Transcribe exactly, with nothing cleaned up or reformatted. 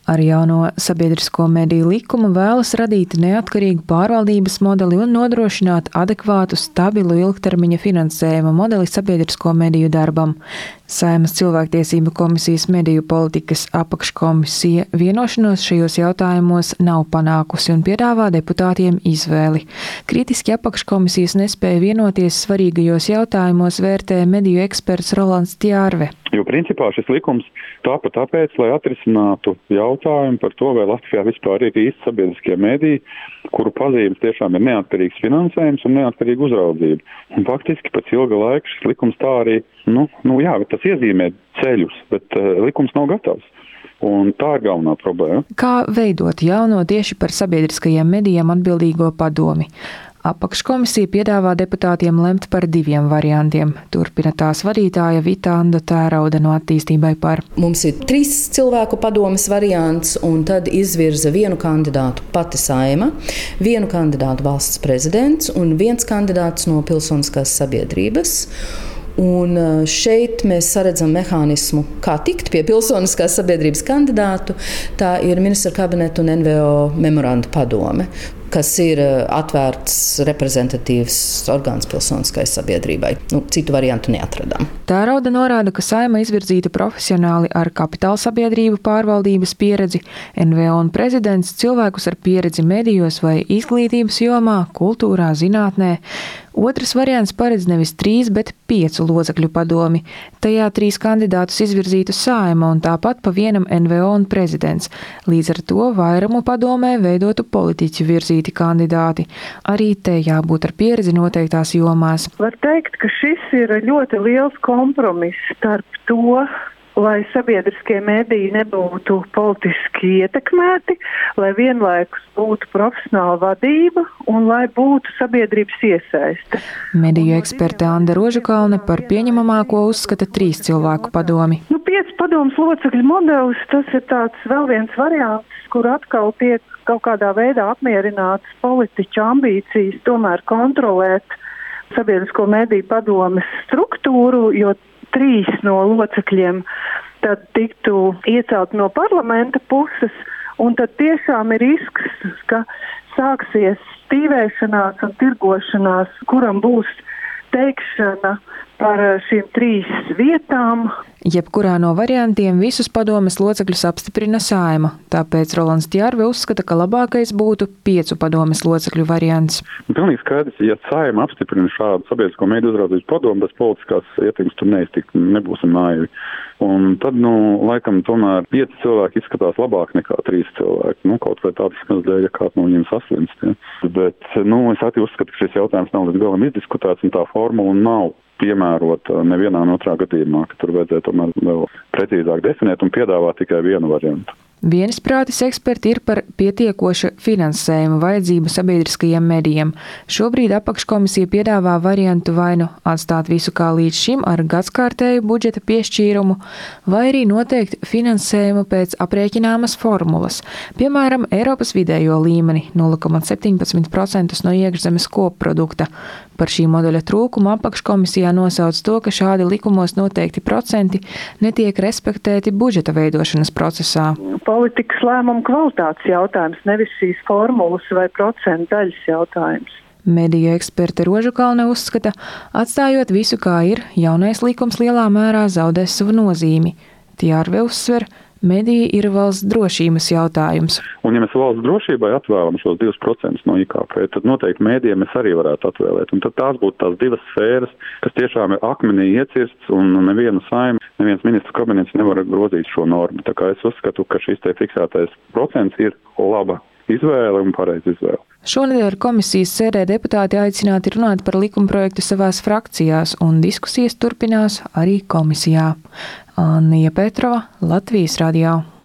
Ar jauno sabiedrisko mediju likumu vēlas radīt neatkarīgu pārvaldības modeli un nodrošināt adekvātu, stabilu ilgtermiņa finansējuma modeli sabiedrisko mediju darbam. Saeimas cilvēktiesību komisijas mediju politikas apakškomisija vienošanos šajos jautājumos nav panākusi un piedāvā deputātiem izvēli. Kritiski apakškomisijas nespēja vienoties svarīgajos jautājumos vērtē mediju eksperts Rolands Tjārve. Jo principā šis likums tāpat tāpēc, lai atrisinātu jautājumu par to, vai Latvijā vispār ir īsti sabiedriskie mediji, kuru pazīmes tiešām ir neatkarīgs finansējums un neatkarīga uzraudzība. Un faktiski pēc ilga laika šis likums tā arī, nu, nu jā, bet tas iezīmē ceļus, bet uh, likums nav gatavs. Un tā ir galvenā problēma. Kā veidot jauno tieši par sabiedriskajiem medijiem atbildīgo padomi? Apakškomisija piedāvā deputātiem lemt par diviem variantiem. Turpina tās vadītāja Vita Anda Tērauda no Attīstībai par. Mums ir trīs cilvēku padomes variants, un tad izvirza vienu kandidātu pati Saeima, vienu kandidātu valsts prezidents un viens kandidāts no pilsoniskās sabiedrības. Un šeit mēs saredzam mehānismu, kā tikt pie pilsoniskās sabiedrības kandidātu. Tā ir ministra kabineta un N V O memoranda padome, kas ir atvērts reprezentatīvs orgāns pilsoniskai sabiedrībai. Nu, citu variantu neatradām. Tērauda norāda, ka Saeima izvirzīta profesionāli ar kapitāla sabiedrību pārvaldības pieredzi, N V O un prezidents cilvēkus ar pieredzi medijos vai izglītības jomā, kultūrā, zinātnē. Otrs variants paredz nevis trīs, bet piecu locekļu padomi. Tajā trīs kandidātus izvirzītu Saeima un tāpat pa vienam N V O un prezidents. Līdz ar to vairumu padomē veidotu politiķu virzīti kandidāti. Arī te jābūt ar pieredzi noteiktās jomās. Var teikt, ka šis ir ļoti liels kompromiss starp to, lai sabiedriskie mediji nebūtu politiski ietekmēti, lai vienlaikus būtu profesionāla vadība un lai būtu sabiedrības iesaiste. Mediju eksperte Anda Rožakalne par pieņemamāko uzskata trīs cilvēku padomi. Nu, pieci padomas locekļu modelis, tas ir tāds vēl viens variants, kur atkal tiek kaut kādā veidā apmierinātas politiķu ambīcijas tomēr kontrolēt sabiedrisko mediju padomes struktūru, jo trīs no locekļiem tad tiktu iecelt no parlamenta puses, un tad tiešām ir risks, ka sāksies stīvēšanās un tirgošanās, kuram būs teikšana par šīm trīs vietām. Jebkurā no variantiem visus padomes locekļus apstiprina Saeima, tāpēc Rolands Tjārve uzskata, ka labākais būtu piecu padomes locekļu variants. Pilnīgi skaidrs, ja Saeima apstiprina šādu sabiedrisko mediju uzraudzības padomu, bez politiskās ietekmes tur neiztikt, nebūsim naivi. Un tad, nu, laikam tomēr pieci cilvēki izskatās labāk nekā trīs cilvēki. Nu, kaut vai tādas mazliet, ja kāds no viņiem saslimst. Ja. Bet, nu, es arī uzskatu, ka šis jautājums nav līdz galam izdiskutēts un tā formula nav piemērota nevienā un otrā gadījumā, ka tur vajadzēja tomēr vēl precīzāk definēt un piedāvāt tikai vienu variantu. Vienisprātis eksperti ir par pietiekoša finansējuma vajadzību sabiedriskajiem medijiem. Šobrīd apakškomisija piedāvā variantu vai nu atstāt visu kā līdz šim ar gadskārtēju budžeta piešķīrumu, vai arī noteikt finansējumu pēc aprēķināmas formulas, piemēram, Eiropas vidējo līmeni nulle komats septiņpadsmit procenti no iekšzemes koprodukta. Par šī modeļa trūkumu apakškomisijā nosauc to, ka šādi likumos noteikti procenti netiek respektēti budžeta veidošanas procesā. Politikas lēmumu kvalitātes jautājums, nevis šīs formulas vai procentu daļas jautājums. Mediju eksperte Rožakalne uzskata, atstājot visu kā ir, jaunais likums lielā mērā zaudēs savu nozīmi. Tjārve uzsver, mediji ir valsts drošības jautājums. Un ja mēs valsts drošībai atvēlam šos divus procentus no I K P, tad noteikti mēdījiem mēs arī varētu atvēlēt. Un tad tās būtu tās divas sfēras, kas tiešām ir akmenī iecirsts, un neviena Saeima, neviens ministru kabinets nevar grozīt šo normu. Tā kā es uzskatu, ka šis te fiksētais procents ir laba izvēle un pareiza izvēle. Šonedēļ komisijas sēdē deputāti aicināti runāt par likumprojektu savās frakcijās, un diskusijas turpinās arī komisijā. Annija Petrova, Latvijas radio.